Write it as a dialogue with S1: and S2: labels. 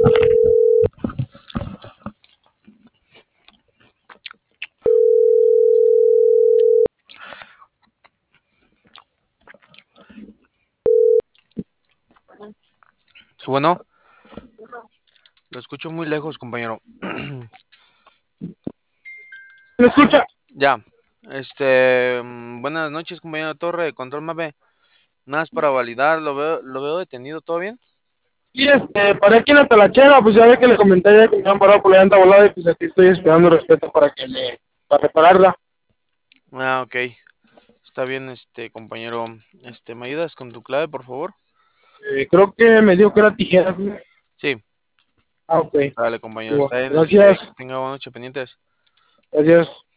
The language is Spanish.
S1: Sí, bueno, lo escucho muy lejos, compañero.
S2: ¿Me escucha?
S1: Ya, buenas noches, compañero Torre de Control Mave. Nada más para validar, lo veo detenido, ¿todo bien?
S2: Sí, paré aquí en la talachera, pues ya ve que le comenté ya que me habían parado por la llanta volada y pues aquí estoy esperando respeto para repararla.
S1: Ah, ok. Está bien, compañero. ¿Me ayudas con tu clave, por favor?
S2: Creo que me dijo que era tijeras, ¿no?
S1: Sí,
S2: Ah, ok.
S1: dale, compañero.
S2: Bueno,
S1: Está bien,
S2: gracias,
S1: que tenga buena noche pendientes.
S2: gracias.